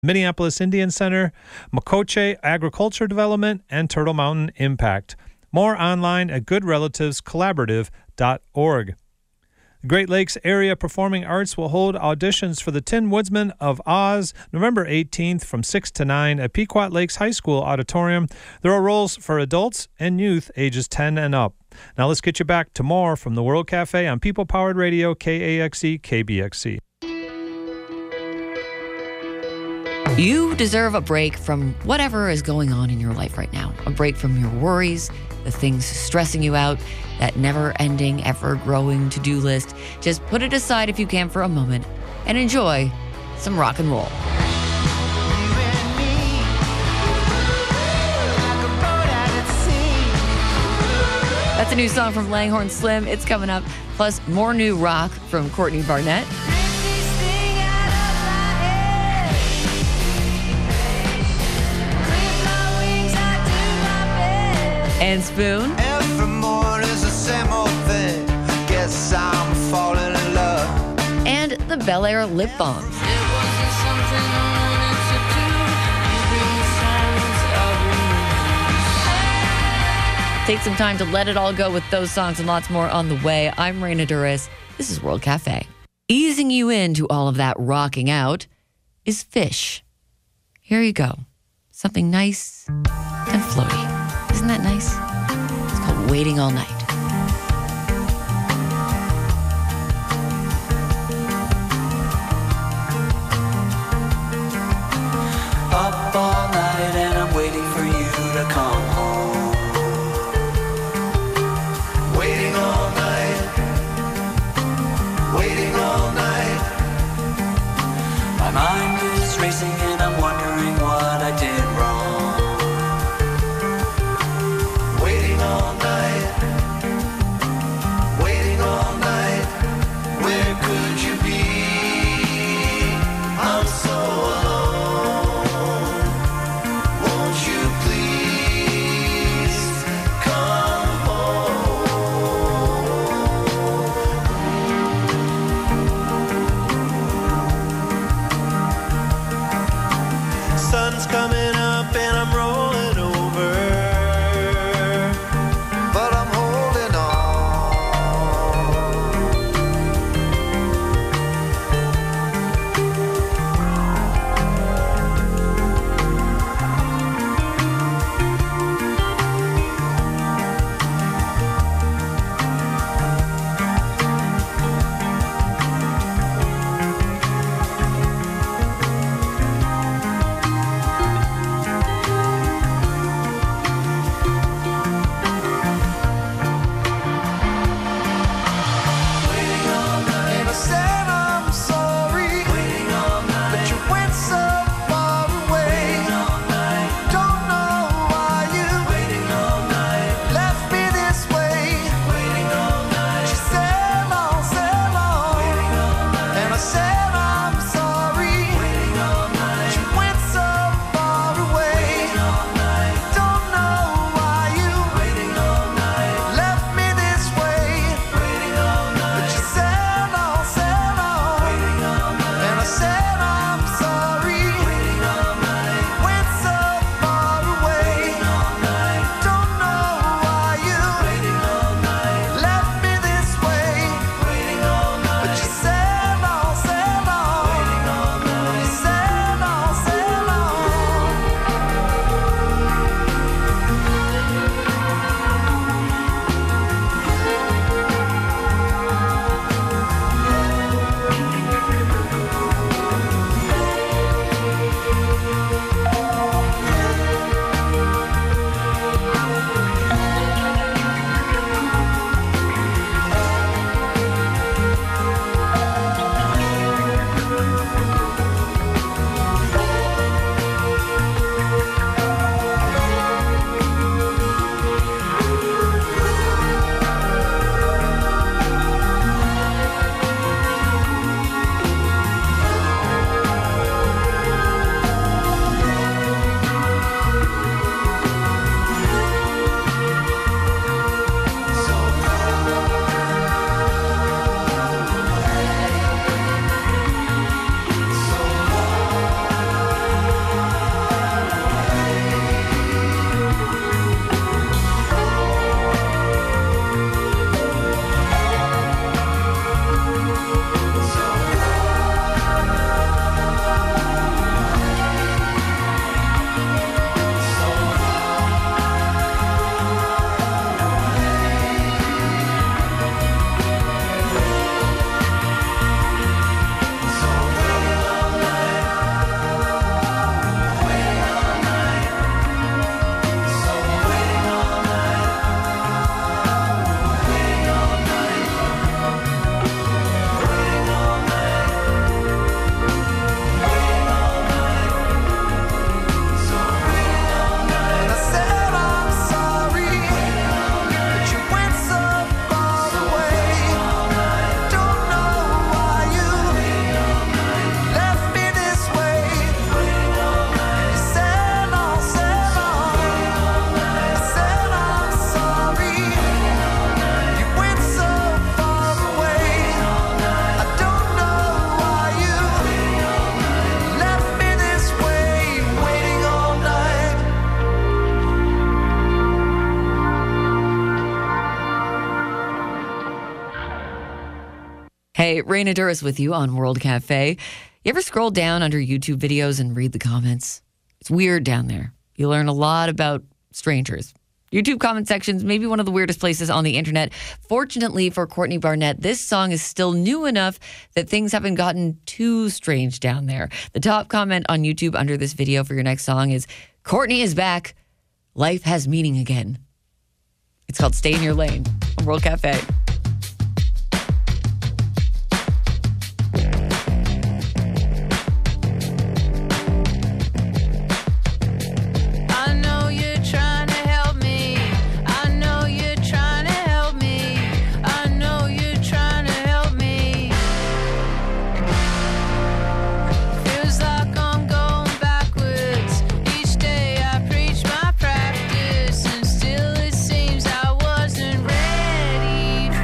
Minneapolis Indian Center, Makoche Agriculture Development, and Turtle Mountain Impact. More online at goodrelativeskollaborative.org. The Great Lakes Area Performing Arts will hold auditions for the Tin Woodsman of Oz November 18th from 6 to 9 at Pequot Lakes High School Auditorium. There are roles for adults and youth ages 10 and up. Now let's get you back to more from the World Cafe on People Powered Radio, KAXE, KBXC. You deserve a break from whatever is going on in your life right now. A break from your worries, the things stressing you out, that never-ending, ever-growing to-do list. Just put it aside if you can for a moment and enjoy some rock and roll. That's a new song from Langhorne Slim. It's coming up. Plus, more new rock from Courtney Barnett. And Spoon. Every morning is the same old thing. Guess I'm falling in love. And the Bel Air Lip Balms. It wasn't something I wanted to do. You bring the silence of me. Take some time to let it all go with those songs and lots more on the way. I'm Raina Duras. This is World Cafe. Easing you into all of that rocking out is Fish. Here you go. Something nice and floaty. Isn't that nice? It's called Waiting All Night. Up all night and I'm waiting for you to come home. Waiting all night. Waiting all night. My mind is racing and I'm wondering what I did wrong. Waiting all night. Waiting all night. Where could you be? I'm so alone. Won't you please come home? Sun's coming up and I'm rolling over, but I'm holding on. Hey, Raina Duras with you on World Cafe. You ever scroll down under YouTube videos and read the comments? It's weird down there. You learn a lot about strangers. YouTube comment sections may be one of the weirdest places on the internet. Fortunately for Courtney Barnett, this song is still new enough that things haven't gotten too strange down there. The top comment on YouTube under this video for your next song is, Courtney is back. Life has meaning again. It's called Stay in Your Lane on World Cafe. I know you're trying to help me. I know you're trying to help me. I know you're trying to help me. Feels like I'm going backwards. Each day I preach my practice, and still it seems I wasn't ready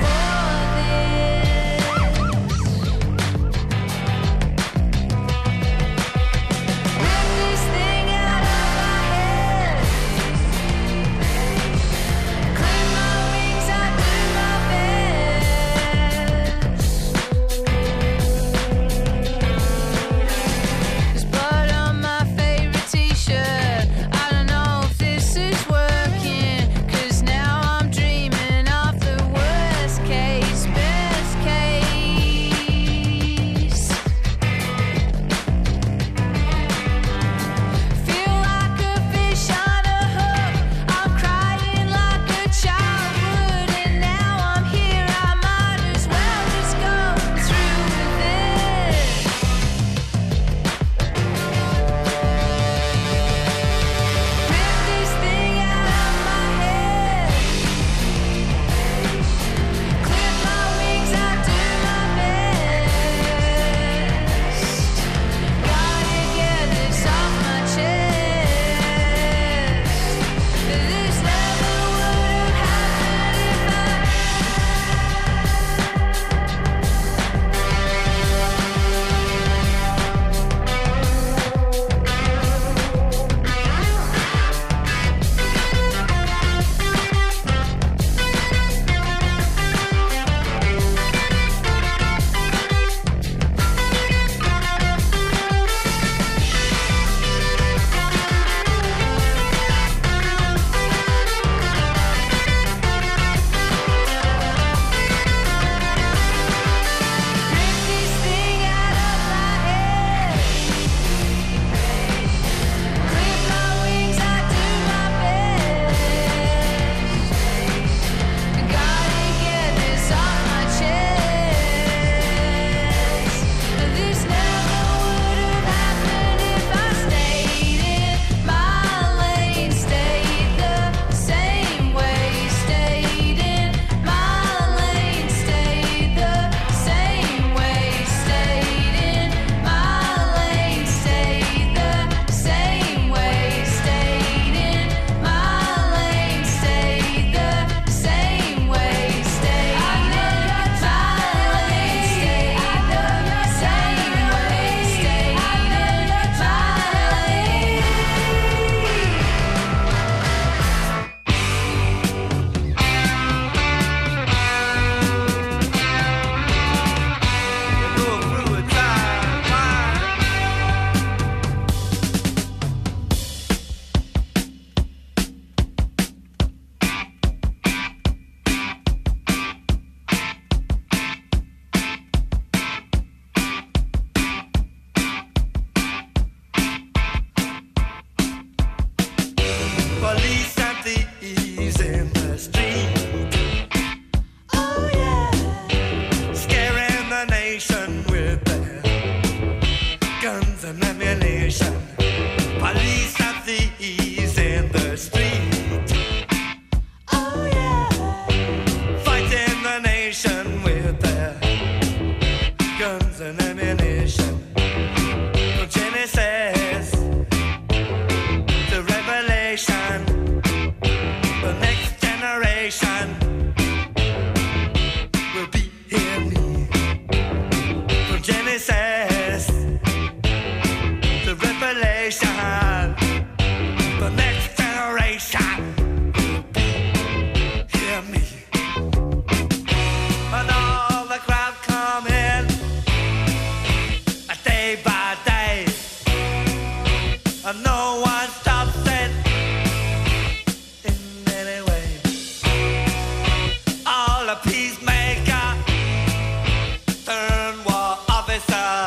no one stops it in any way. All a peacemaker turn war officer.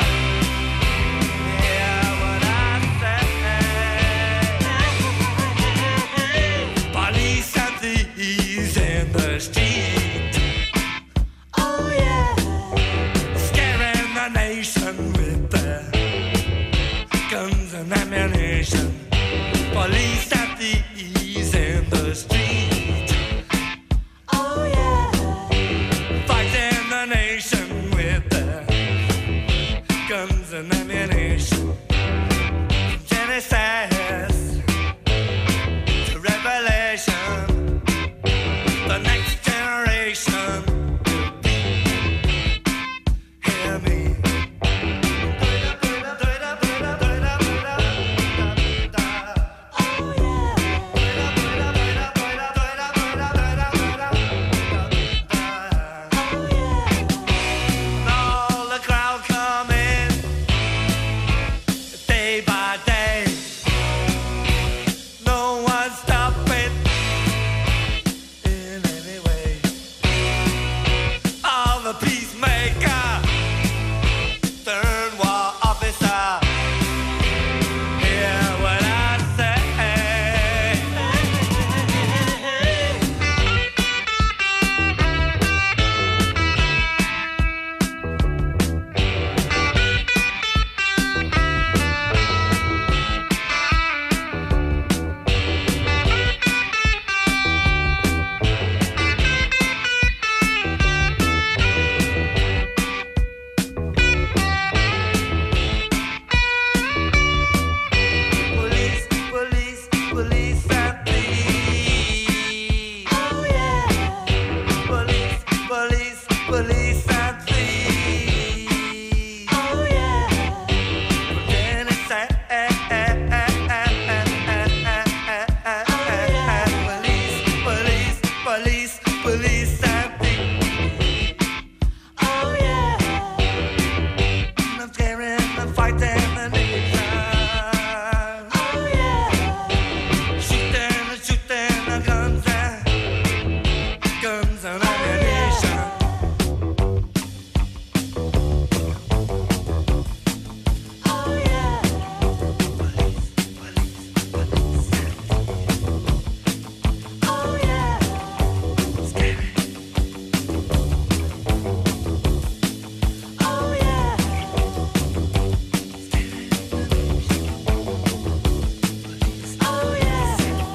Hear what I say. Police and thieves in the street. Oh yeah. Scaring the nation with their guns and ammunition. Police and thieves in the street. Oh yeah. Fighting the nation with their guns and ammunition. Genesis to Revelation, the next generation will be. Hear me. All the crowd coming day by day. No one stopping in any way. All the peacemaker turn war officer. Hear what I say. Police, police, police and thieves. Oh yeah. Police, police, police and thieves. Oh yeah. Genesis. Police, police, police, police and thieves. Oh yeah. I'm scaring and fighting the nation. Oh yeah. Shooting and shooting the guns and ammunition. Oh yeah. Police, police, police. Oh yeah. Scary. Oh yeah. Oh yeah.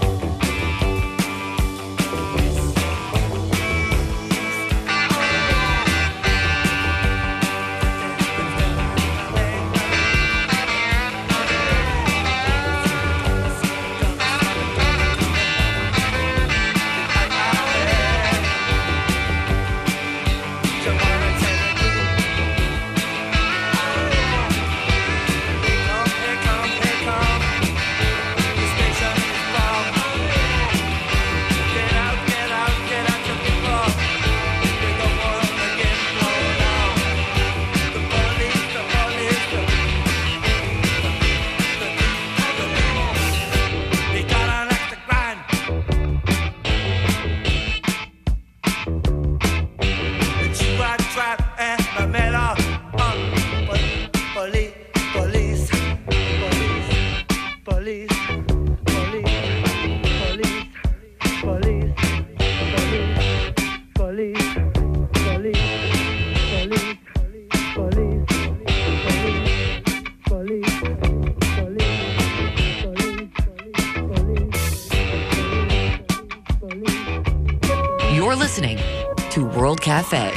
You're listening to World Cafe.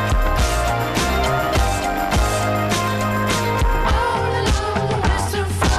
All along the western front.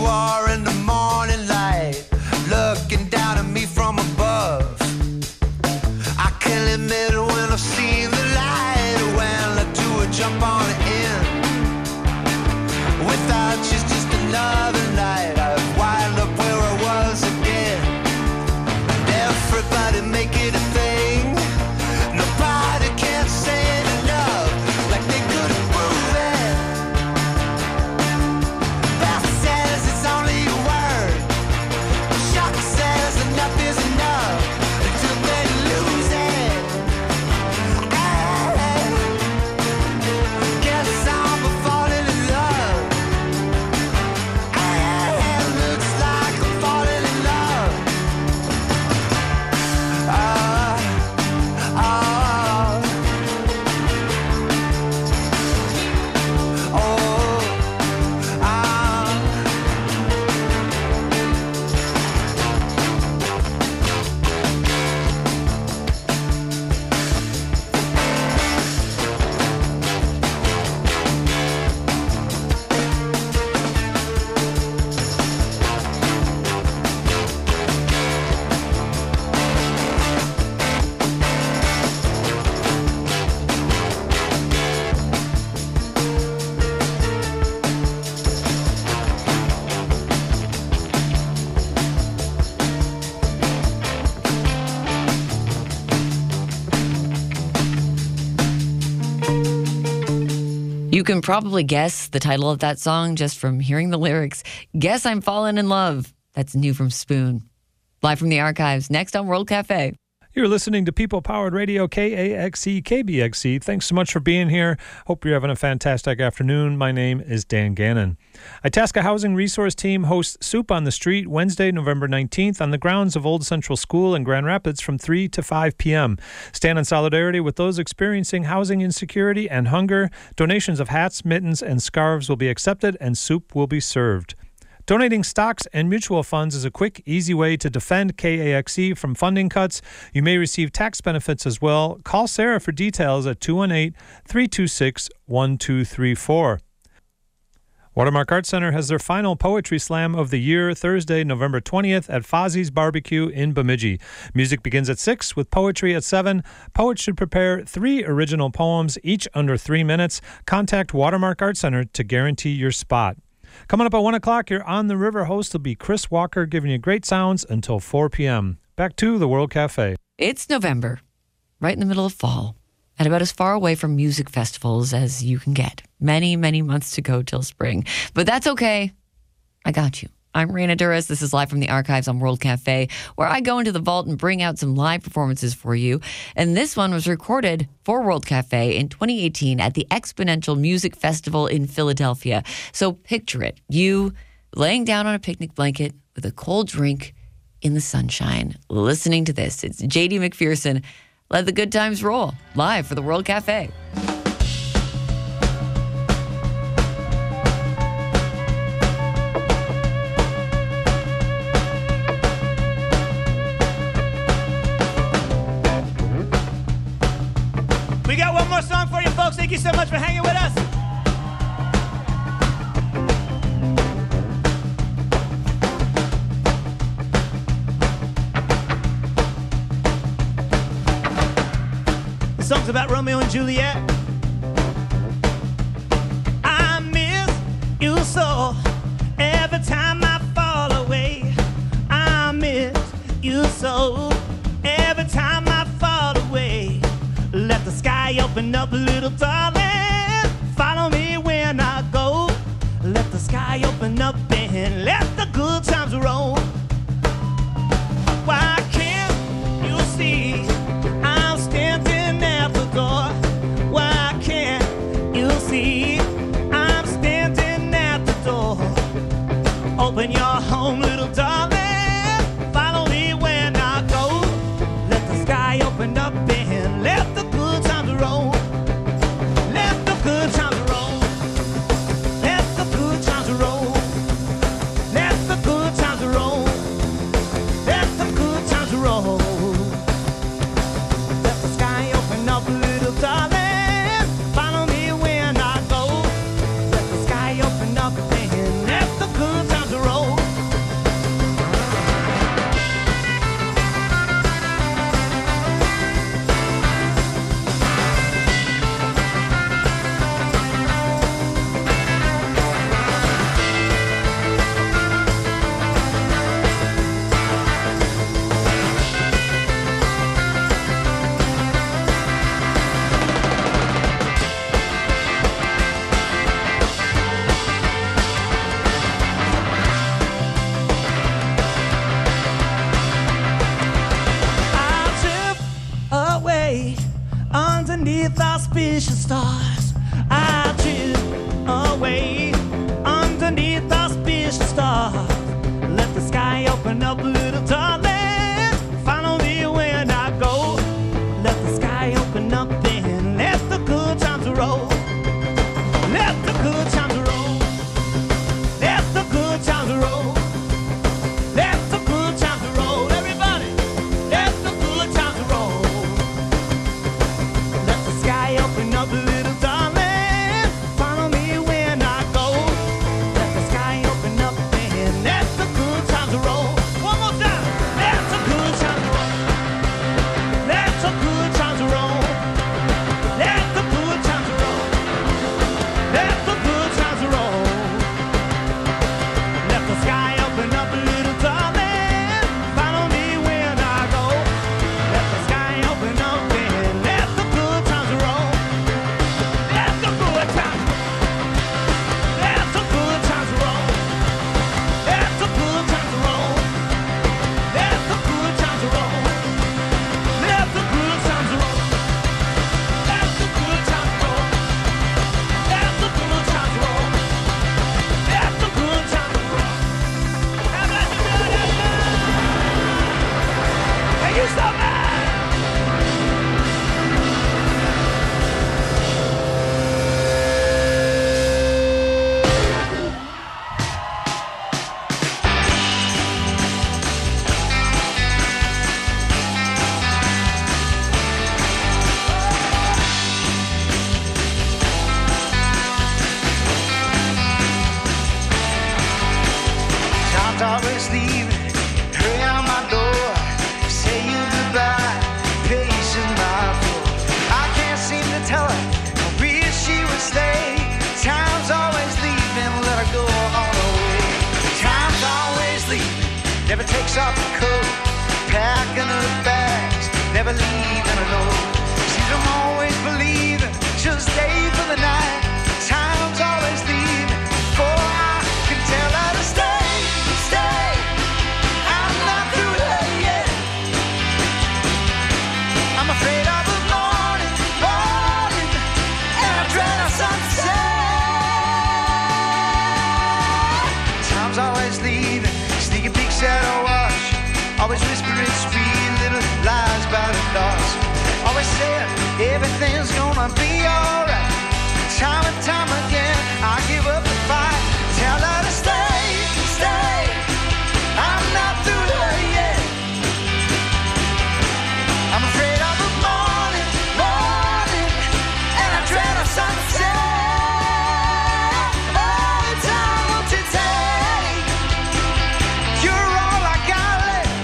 are in the morning light, looking down at me from above. I can't admit when I've seen the light, when I do a jump on it in. Without you's just another night, I've wind up where I was again. And everybody make it a thing. Nobody can say it enough, like they couldn't prove it. Beth says it's only a word. Shock says enough is enough until they lose it. Guess I'm falling in love. Looks like I'm falling in love. You can probably guess the title of that song just from hearing the lyrics. Guess I'm Falling in Love. That's new from Spoon. Live from the archives, next on World Cafe. You're listening to People Powered Radio, KAXE, KBXE. Thanks so much for being here. Hope you're having a fantastic afternoon. My name is Dan Gannon. Itasca Housing Resource Team hosts Soup on the Street Wednesday, November 19th on the grounds of Old Central School in Grand Rapids from 3 to 5 p.m. Stand in solidarity with those experiencing housing insecurity and hunger. Donations of hats, mittens, and scarves will be accepted, and soup will be served. Donating stocks and mutual funds is a quick, easy way to defend KAXE from funding cuts. You may receive tax benefits as well. Call Sarah for details at 218-326-1234. Watermark Art Center has their final Poetry Slam of the year, Thursday, November 20th at Fozzie's Barbecue in Bemidji. Music begins at 6 with poetry at 7. Poets should prepare 3 original poems, each under 3 minutes. Contact Watermark Art Center to guarantee your spot. Coming up at 1 o'clock, your On the River host will be Chris Walker, giving you great sounds until 4 p.m. Back to the World Cafe. It's November, right in the middle of fall, and about as far away from music festivals as you can get. Many, many months to go till spring. But that's okay. I got you. I'm Raina Duras. This is live from the archives on World Cafe, where I go into the vault and bring out some live performances for you. And this one was recorded for World Cafe in 2018 at the Exponential Music Festival in Philadelphia. So picture it. You laying down on a picnic blanket with a cold drink in the sunshine, listening to this. It's J.D. McPherson. Let the good times roll. Live for the World Cafe. We got one more song for you folks. Thank you so much for hanging with us. The song's about Romeo and Juliet. I miss you so every time I fall away. I miss you so every time I fall away. Let the sky open up, little darling. Follow me when I go. Let the sky open up and let the good times roll. Why can't you see I'm standing at the door? Why can't you see I'm standing at the door? Open your home, little darling. Follow me when I go. Let the sky open up and let the good times roll. Let the good times roll. Let the good times roll. Let the good times roll. open up, little darling. Follow me when I go. Let the sky open up and let the good times roll. Let the good times roll. Let the good times roll. Let the good times roll. Everybody, let the good times roll. Let the sky open up, little darling. Follow me when I go. Let the sky open up and let the good times roll. One more time. Let the good times roll. Let the good times roll. Let the good times roll. Let the good times roll. Let the sky open up, little darling. Follow me when I go. Let the sky open up and let the good times roll. Let the good times roll. Let the good times roll. Let the good times roll. Let the good times roll. Let the good times roll. Let the good times roll. Let the good times roll. Let the good times roll. How about you do that now? Hey, you stop that! Time's always leaving, hurry on my door, say you goodbye, patience my floor. I can't seem to tell her, I wish she would stay. Time's always leaving, let her go all the way. Time's always leaving, never takes off her coat, packing her bags, never leaving a note. Sees I'm always believing, she'll stay for the night. Time's always leaving, before I can tell her to stay, stay. I'm not through her yet. I'm afraid of the morning, morning, and I dread our sunset. Time's always leaving, sneaking peeks at our watch, always whispering sweet little lies by the doors. Always saying everything's gonna be alright. Time and time again, I give up the fight. Tell her to stay, stay. I'm not through her yet. I'm afraid of the morning, morning, and I dread our sunset. Oh, time won't you take? You're all I got left.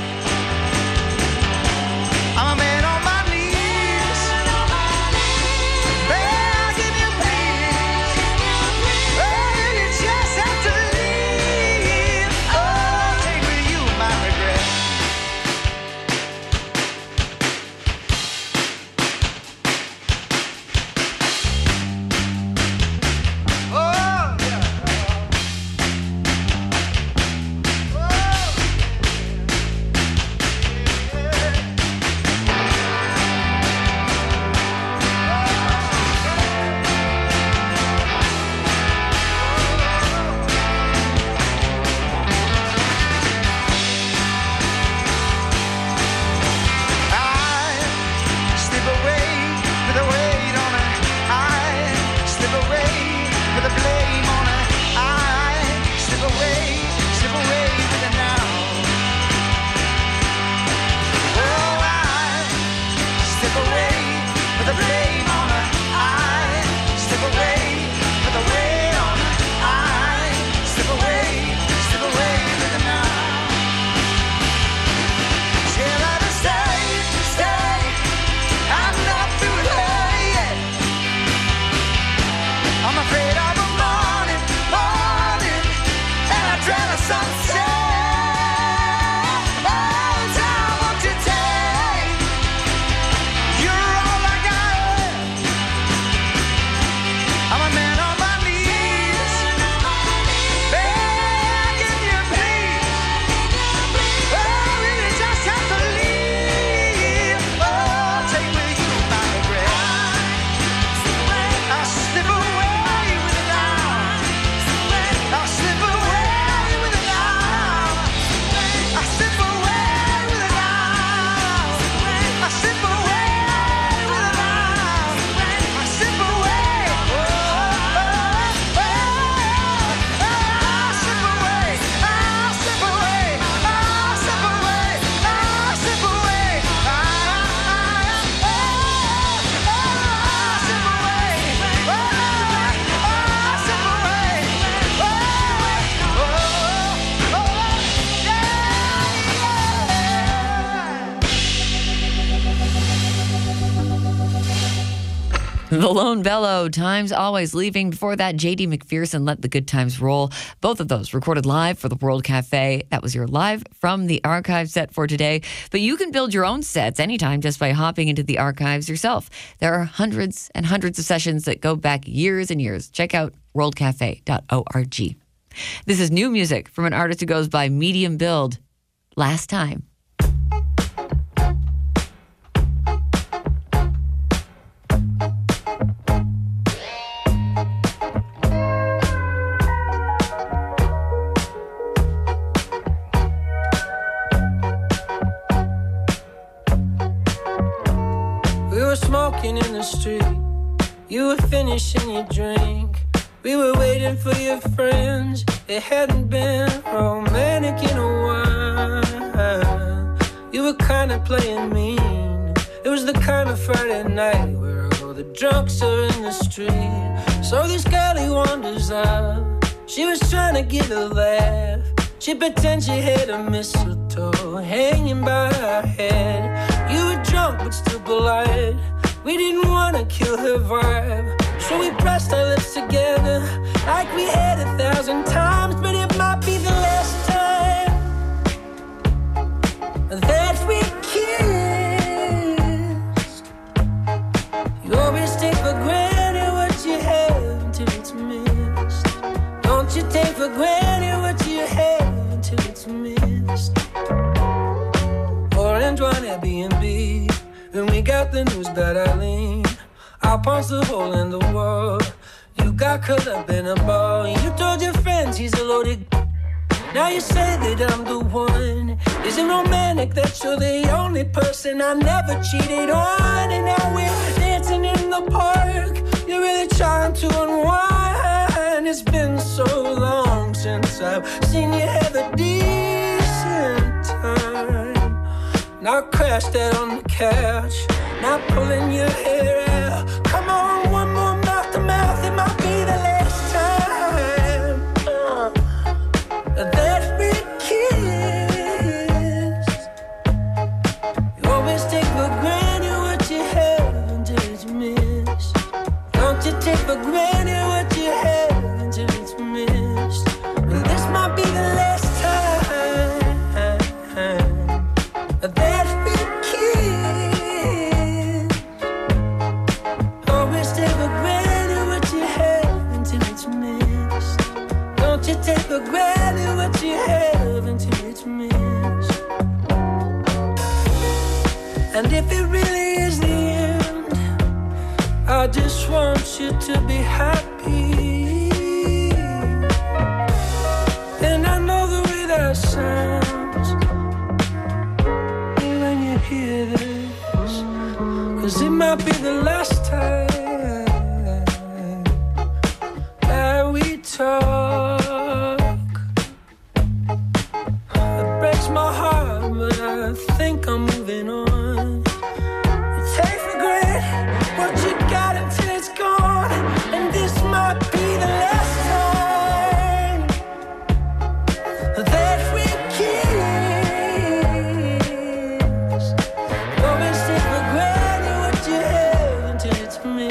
I'm a man on my knees, begging you please. The Lone Bellow, Time's Always Leaving. Before that, J.D. McPherson, Let the Good Times Roll. Both of those recorded live for the World Cafe. That was your live from the archive set for today. But you can build your own sets anytime just by hopping into the archives yourself. There are hundreds and hundreds of sessions that go back years and years. Check out worldcafe.org. This is new music from an artist who goes by Medium Build. Last Time. Smoking in the street, you were finishing your drink. We were waiting for your friends. It hadn't been romantic in a while. You were kinda playing mean. It was the kind of Friday night where all the drunks are in the street. So this girl he wanders out. She was trying to get a laugh. She pretends she had a mistletoe hanging by her head. You were drunk but still polite. We didn't want to kill her vibe, so we pressed our lips together like we had 1,000 times. But it might be the last time that we kissed. You always take for granted what you have until it's missed. Don't you take for granted what you have until it's missed. Orange wine Airbnb. When we got the news that Eileen, I punched a hole in the wall. You got caught up in a ball. You told your friends he's a loaded. Now you say that I'm the one. Is it romantic that you're the only person I never cheated on? And now we're dancing in the park. You're really trying to unwind. It's been so long since I've seen you have a decent time. Now crashed out on the couch, now pulling your hair out. Come on, one more mouth to mouth, it might be the last time that we kiss. You always take for granted what you have until it's missed. Don't you take for granted what you have until it's missed. Well, this might be the last time that we kiss. Always take for granted what you have until it's missed. Don't you take for granted what you have until it's missed. And if it really is the end, I just want you to be happy. And I know the way that sounds hear this, 'cause it might be the last time that we talk. It breaks my heart, but I think I'm moving on. You take for granted what you got until it's gone, and this might be the last time that we kiss. Always take for granted what you have until it's missed.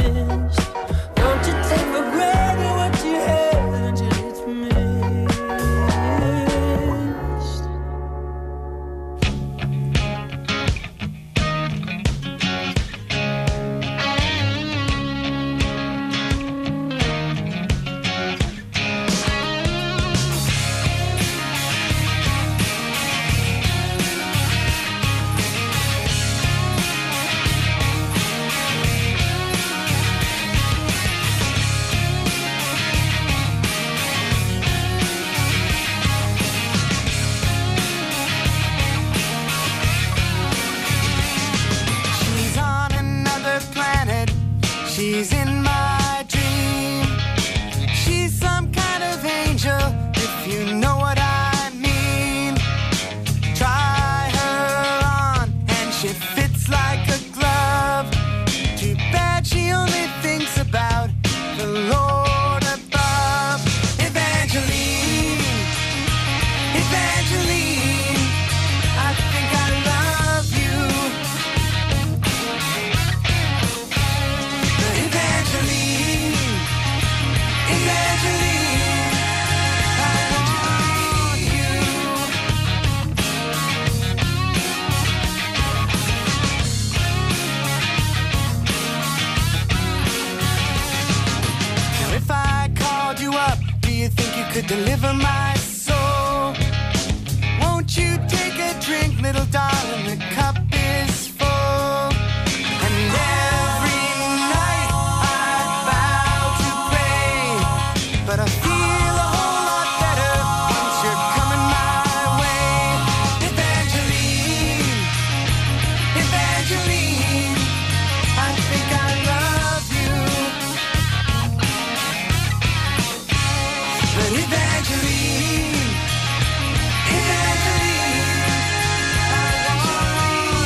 to deliver my soul. Won't you take a drink, little darling? The cup is full. And every night I vow to pray, but I feel a whole lot better once you're coming my way. Evangeline, Evangeline, I think I love you. But Evangeline, Evangeline, I want you.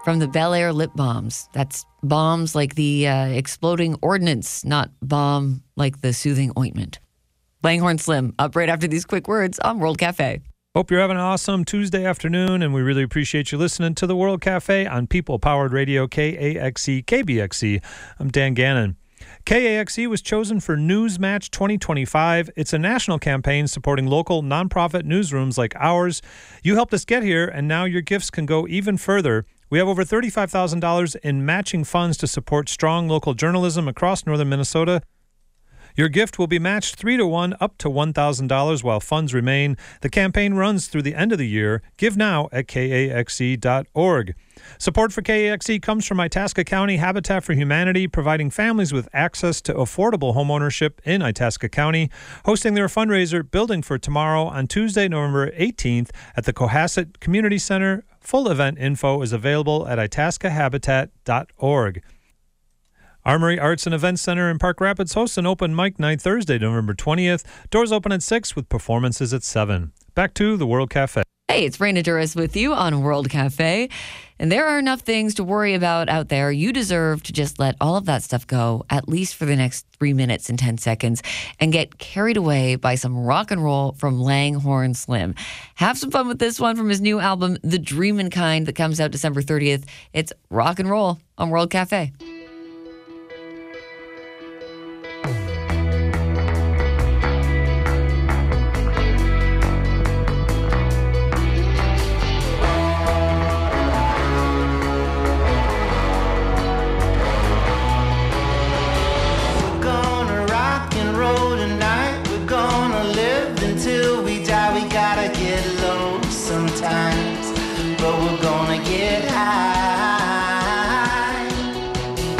from the Bel Air lip balms. That's bombs like the exploding ordnance, not bomb like the soothing ointment. Langhorne Slim, up right after these quick words on World Cafe. Hope you're having an awesome Tuesday afternoon, and we really appreciate you listening to the World Cafe on People Powered Radio, KAXE, KBXE. I'm Dan Gannon. KAXE was chosen for Newsmatch 2025. It's a national campaign supporting local nonprofit newsrooms like ours. You helped us get here, and now your gifts can go even further. We have over $35,000 in matching funds to support strong local journalism across northern Minnesota. Your gift will be matched 3-to-1 up to $1,000 while funds remain. The campaign runs through the end of the year. Give now at KAXE.org. Support for KAXE comes from Itasca County Habitat for Humanity, providing families with access to affordable homeownership in Itasca County, hosting their fundraiser Building for Tomorrow on Tuesday, November 18th at the Cohasset Community Center. Full event info is available at itascahabitat.org. Armory Arts and Events Center in Park Rapids hosts an open mic night Thursday, November 20th. Doors open at 6 with performances at 7. Back to the World Cafe. Hey, it's Raina Duras with you on World Cafe. And there are enough things to worry about out there. You deserve to just let all of that stuff go, at least for the next 3 minutes and 10 seconds, and get carried away by some rock and roll from Langhorne Slim. Have some fun with this one from his new album, The Dreamin' Kind, that comes out December 30th. It's rock and roll on World Cafe. But we're gonna get high.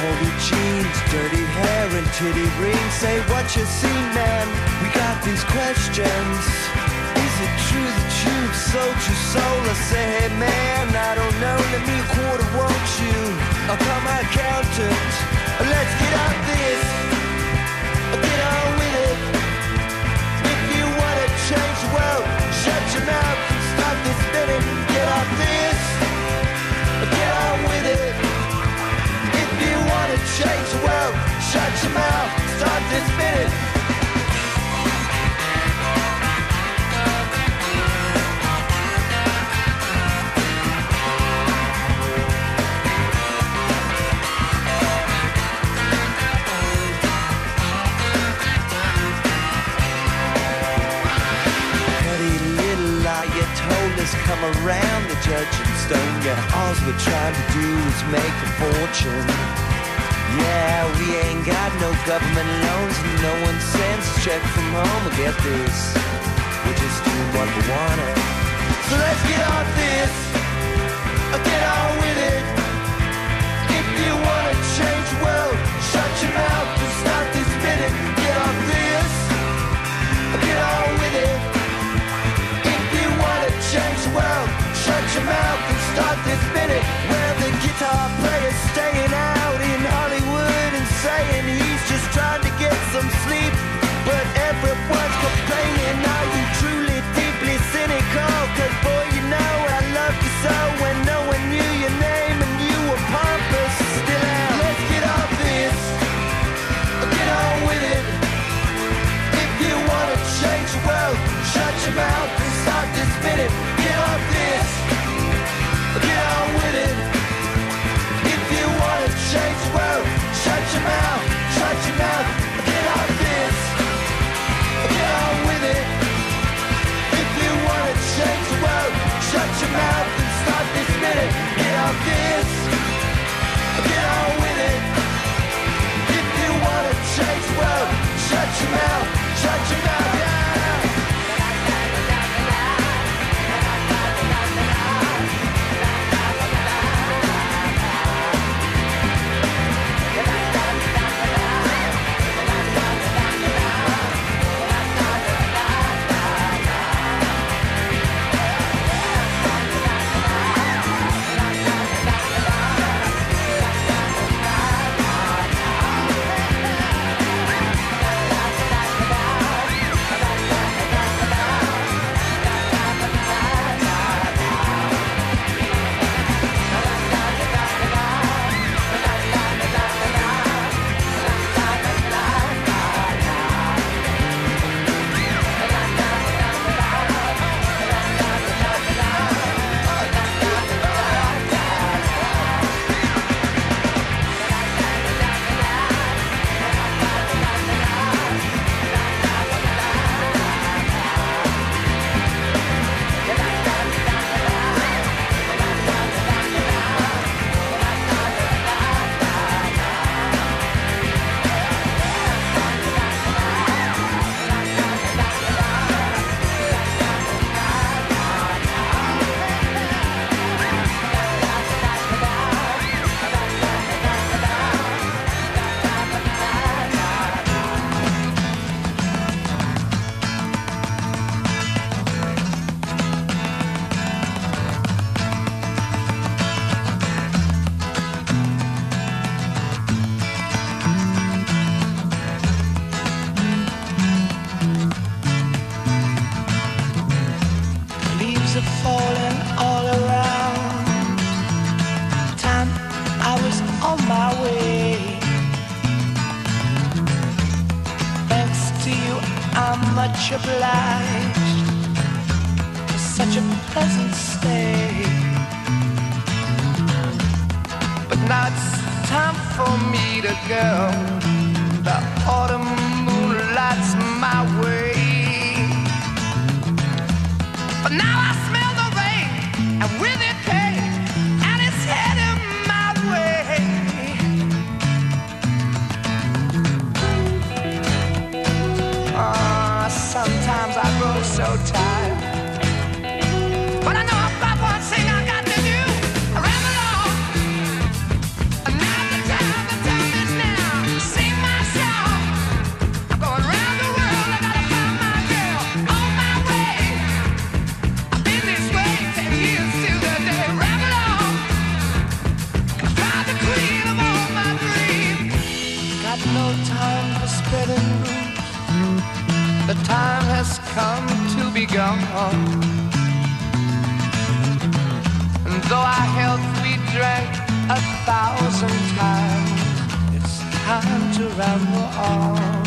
Moldy jeans, dirty hair and titty rings. Say what you see, man, we got these questions. Is it true that you've sold your soul? I say, hey man, I don't know, let me a quarter, won't you? I'll call my accountant. Let's get on this, get on with it. If you wanna change the world, shut your mouth and start this spinning. Get off this, get on with it. If you wanna change the world, shut your mouth, start this spinning. Come around the judging stone. Yeah, all we're trying to do is make a fortune. Yeah, we ain't got no government loans and no one sends a check from home. Well, get this, we're just doing what we wanna. So let's get on this, get on with it. If you wanna change the world, shut your mouth and start this minute. Get on this, get on with it. Change the world, shut your mouth and start this minute. Where the guitar player's staying out in Hollywood and saying he's just trying to get some sleep, but everyone's complaining. Are you truly deeply cynical? Cause boy, you know I love you so when no one knew your name and you were pompous still out. Let's get off this, get on with it. If you wanna change the world, shut your mouth and start this minute. Get off this, get on with it. If you wanna change the world, shut your mouth, get off this, get on with it. If you wanna change the world, shut your mouth and start this minute. Get off this, get on with it. If you wanna change the world, shut your mouth, yeah. much obliged for such a pleasant stay. But now it's time for me to go. The autumn moonlight's my way. But now I smell the rain, and with it pain, and it's heading my way. Sometimes I grow so tired, but I know about one thing I got to do. I ramble on, and now the time spreading loose. The time has come to be gone. And though our health we drank 1,000 times, it's time to ramble on.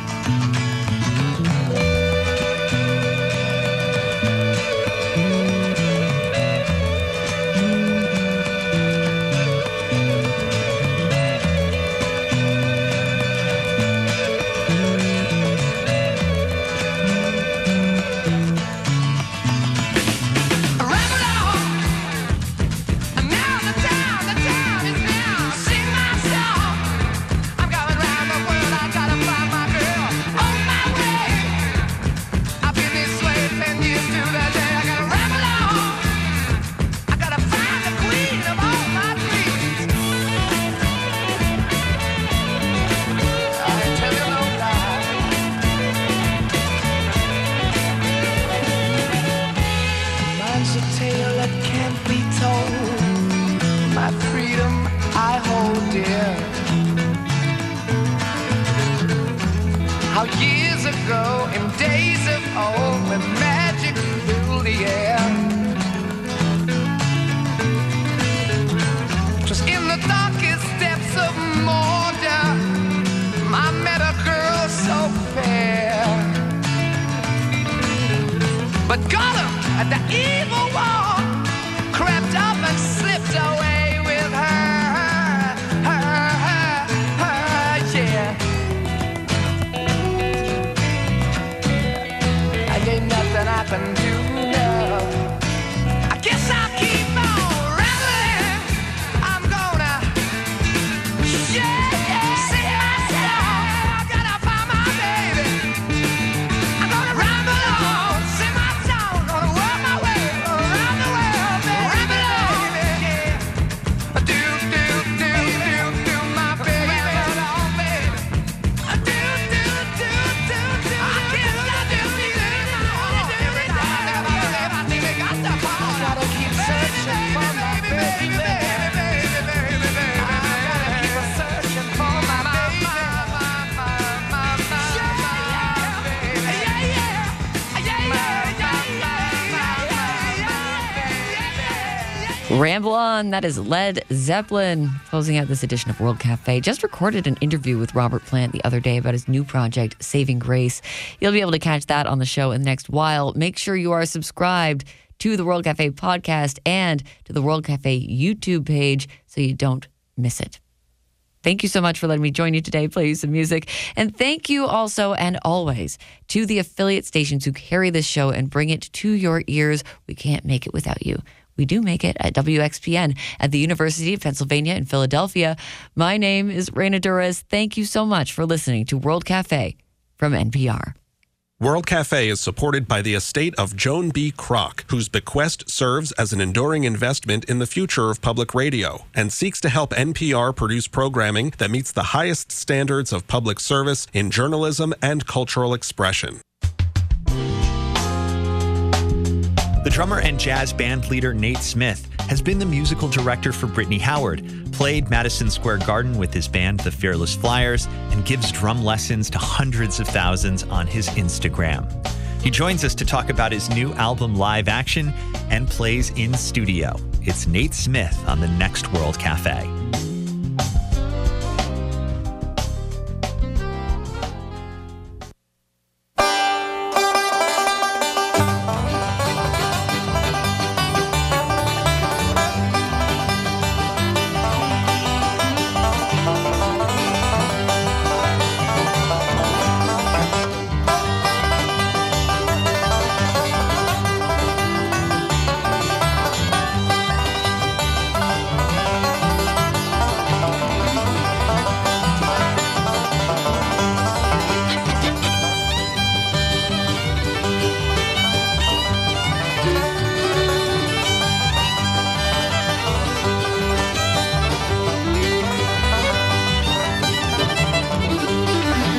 Years ago, in days of old, when magic filled the air, 'twas in the darkest depths of Mordor I met a girl so fair. But Gollum, at the evil wall, crept up and slipped away with her, yeah. Ain't nothing I can do now. I guess I'll keep on rambling. I'm gonna see myself. I gotta find my baby. I'm gonna ramble on, sing my song, gonna work my way around the world, baby. Ramble on, baby. Do my baby. Ramble on, baby. Do. I can't stop doing it. Ramble On, that is Led Zeppelin. Closing out this edition of World Cafe. Just recorded an interview with Robert Plant the other day about his new project, Saving Grace. You'll be able to catch that on the show in the next while. Make sure you are subscribed to the World Cafe podcast and to the World Cafe YouTube page so you don't miss it. Thank you so much for letting me join you today, play you some music. And thank you also and always to the affiliate stations who carry this show and bring it to your ears. We can't make it without you. We do make it at WXPN at the University of Pennsylvania in Philadelphia. My name is Reina Durez. Thank you so much for listening to World Cafe from NPR. World Cafe is supported by the estate of Joan B. Kroc, whose bequest serves as an enduring investment in the future of public radio and seeks to help NPR produce programming that meets the highest standards of public service in journalism and cultural expression. The drummer and jazz band leader Nate Smith has been the musical director for Brittany Howard, played Madison Square Garden with his band The Fearless Flyers, and gives drum lessons to hundreds of thousands on his Instagram. He joins us to talk about his new album Live Action and plays in studio. It's Nate Smith on the next World Cafe.